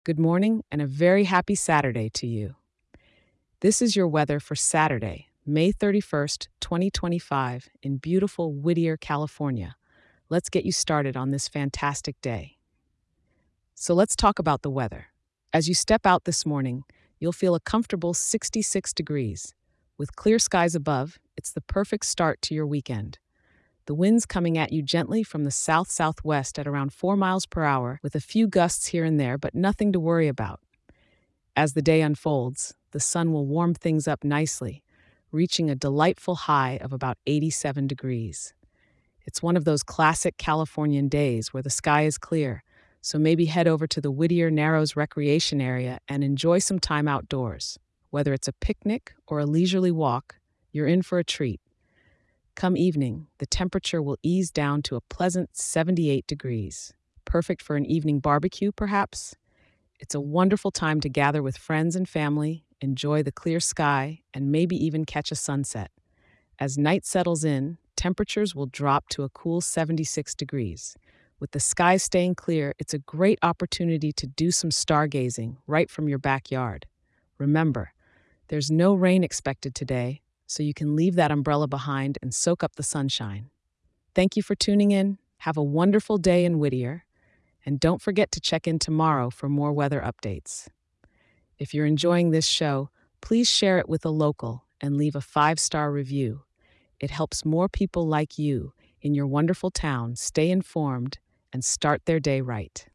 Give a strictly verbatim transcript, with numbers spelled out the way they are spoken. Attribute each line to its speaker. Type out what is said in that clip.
Speaker 1: Good morning and a very happy Saturday to you. This is your weather for Saturday, May thirty-first, twenty twenty-five, in beautiful Whittier, California. Let's get you started on this fantastic day. So, let's talk about the weather. As you step out this morning, you'll feel a comfortable sixty-six degrees. With clear skies above, it's the perfect start to your weekend. The wind's coming at you gently from the south southwest at around four miles per hour, with a few gusts here and there, but nothing to worry about. As the day unfolds, the sun will warm things up nicely, reaching a delightful high of about eighty-seven degrees. It's one of those classic Californian days where the sky is clear, so maybe head over to the Whittier Narrows Recreation Area and enjoy some time outdoors. Whether it's a picnic or a leisurely walk, you're in for a treat. Come evening, the temperature will ease down to a pleasant seventy-eight degrees. Perfect for an evening barbecue, perhaps? It's a wonderful time to gather with friends and family, enjoy the clear sky, and maybe even catch a sunset. As night settles in, temperatures will drop to a cool seventy-six degrees. With the sky staying clear, it's a great opportunity to do some stargazing right from your backyard. Remember, there's no rain expected today, so you can leave that umbrella behind and soak up the sunshine. Thank you for tuning in. Have a wonderful day in Whittier. And don't forget to check in tomorrow for more weather updates. If you're enjoying this show, please share it with a local and leave a five-star review. It helps more people like you in your wonderful town stay informed and start their day right.